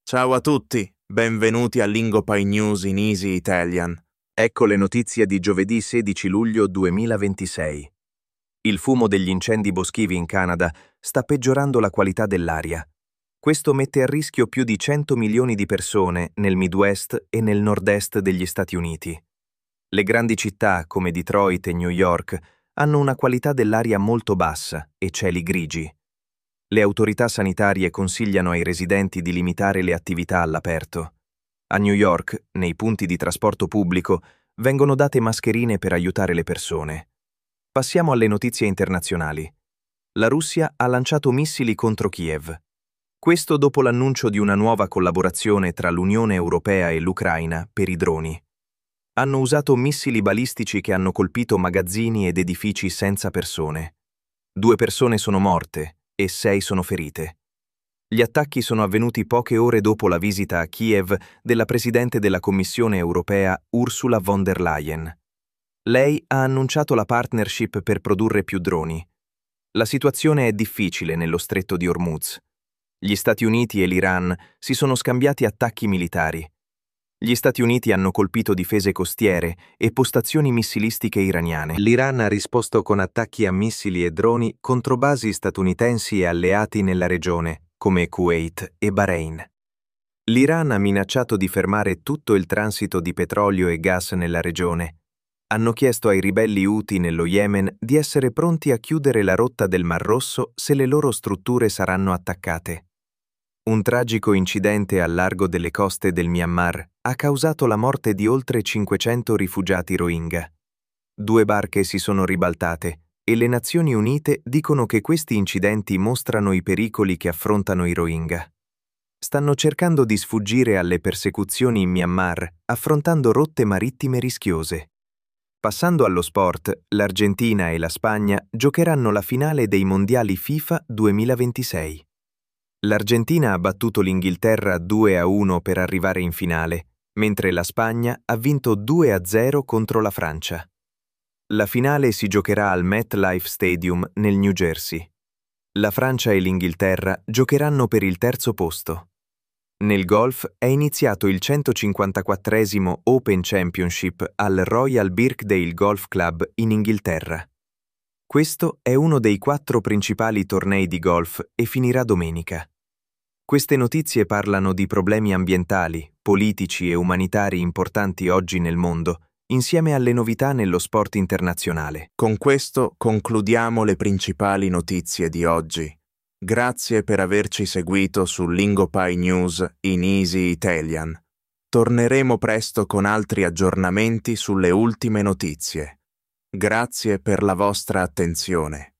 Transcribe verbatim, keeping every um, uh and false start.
Ciao a tutti, benvenuti a Lingopie News in Easy Italian. Ecco le notizie di giovedì sedici luglio duemilaventisei. Il fumo degli incendi boschivi in Canada sta peggiorando la qualità dell'aria. Questo mette a rischio più di cento milioni di persone nel Midwest e nel nord-est degli Stati Uniti. Le grandi città, come Detroit e New York, hanno una qualità dell'aria molto bassa e cieli grigi. Le autorità sanitarie consigliano ai residenti di limitare le attività all'aperto. A New York, nei punti di trasporto pubblico, vengono date mascherine per aiutare le persone. Passiamo alle notizie internazionali. La Russia ha lanciato missili contro Kiev. Questo dopo l'annuncio di una nuova collaborazione tra l'Unione Europea e l'Ucraina per i droni. Hanno usato missili balistici che hanno colpito magazzini ed edifici senza persone. Due persone sono morte e sei sono ferite. Gli attacchi sono avvenuti poche ore dopo la visita a Kiev della Presidente della Commissione Europea Ursula von der Leyen. Lei ha annunciato la partnership per produrre più droni. La situazione è difficile nello stretto di Hormuz. Gli Stati Uniti e l'Iran si sono scambiati attacchi militari. Gli Stati Uniti hanno colpito difese costiere e postazioni missilistiche iraniane. L'Iran ha risposto con attacchi a missili e droni contro basi statunitensi e alleati nella regione, come Kuwait e Bahrain. L'Iran ha minacciato di fermare tutto il transito di petrolio e gas nella regione. Hanno chiesto ai ribelli Houthi nello Yemen di essere pronti a chiudere la rotta del Mar Rosso se le loro strutture saranno attaccate. Un tragico incidente al largo delle coste del Myanmar ha causato la morte di oltre cinquecento rifugiati Rohingya. Due barche si sono ribaltate e le Nazioni Unite dicono che questi incidenti mostrano i pericoli che affrontano i Rohingya. Stanno cercando di sfuggire alle persecuzioni in Myanmar, affrontando rotte marittime rischiose. Passando allo sport, l'Argentina e la Spagna giocheranno la finale dei Mondiali FIFA duemilaventisei. L'Argentina ha battuto l'Inghilterra due a uno per arrivare in finale, mentre la Spagna ha vinto due a zero contro la Francia. La finale si giocherà al MetLife Stadium nel New Jersey. La Francia e l'Inghilterra giocheranno per il terzo posto. Nel golf è iniziato il centocinquantaquattresimo Open Championship al Royal Birkdale Golf Club in Inghilterra. Questo è uno dei quattro principali tornei di golf e finirà domenica. Queste notizie parlano di problemi ambientali, politici e umanitari importanti oggi nel mondo, insieme alle novità nello sport internazionale. Con questo concludiamo le principali notizie di oggi. Grazie per averci seguito su Lingopie News in Easy Italian. Torneremo presto con altri aggiornamenti sulle ultime notizie. Grazie per la vostra attenzione.